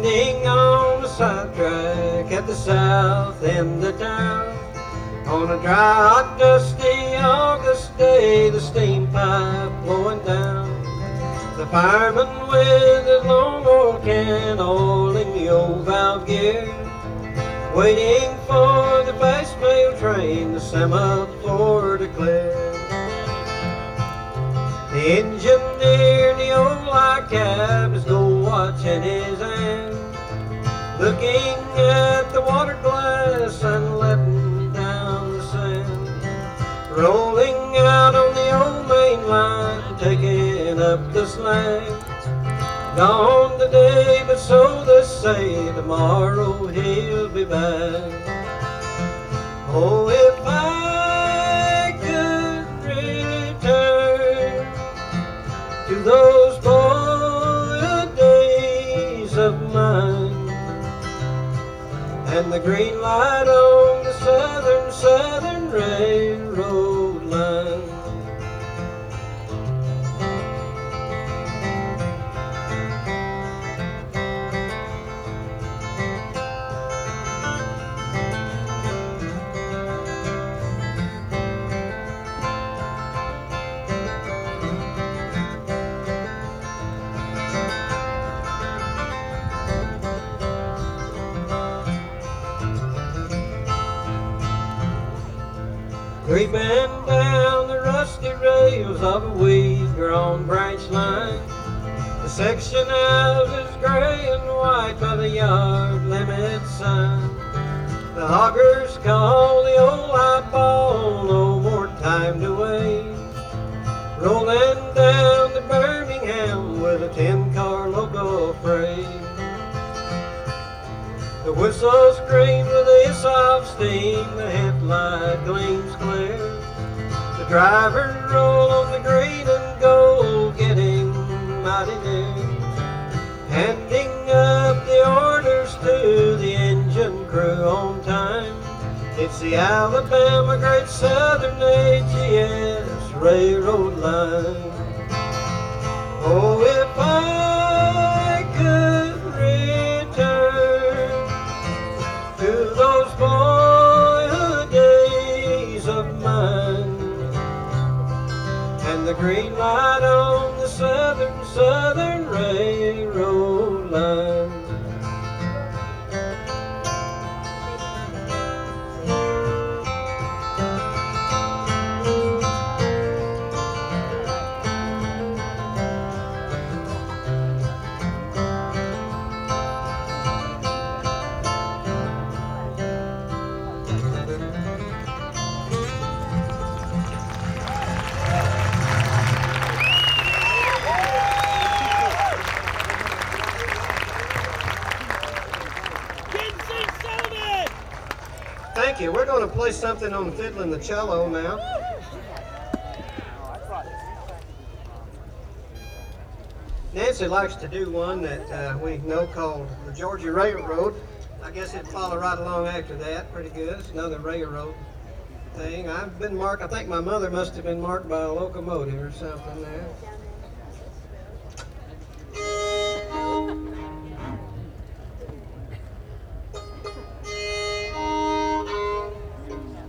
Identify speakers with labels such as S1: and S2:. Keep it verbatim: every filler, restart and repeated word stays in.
S1: Standing on the side track at the south end of town, on a dry, hot, dusty August day, the steam pipe blowing down. The fireman with his long oil can oiling the old valve gear, waiting for the fast mail train to sum up Florida clear. The engineer in the old light cab is gold watch in his hand, looking at the water glass and letting down the sand. Rolling out on the old main line, taking up the slang. Gone today, but so they say, tomorrow he'll be back. Oh, if I could return to those boyhood days of mine, and the green light on the southern, southern railroad line. Creeping down the rusty rails of a weed-grown branch line, the section houses gray and white by the yard limit sign. The hoggers call the old light ball, no more time to wait. Rolling down to Birmingham with a ten-car local freight. The whistle screams with a hiss of steam, the headlight gleams clear. The drivers roll on the green and gold, getting mighty near, handing up the orders to the engine crew on time. It's the Alabama Great Southern A G S Railroad line. Oh, if I could return to those boyhood days of mine, and the green light on the southern, southern railroad line. Thank you. We're going to play something on the fiddle and the cello now. Nancy likes to do one that uh, we know called the Georgia Railroad. I guess it'd follow right along after that. Pretty good. It's another railroad thing. I've been marked, I think my mother must have been marked by a locomotive or something there.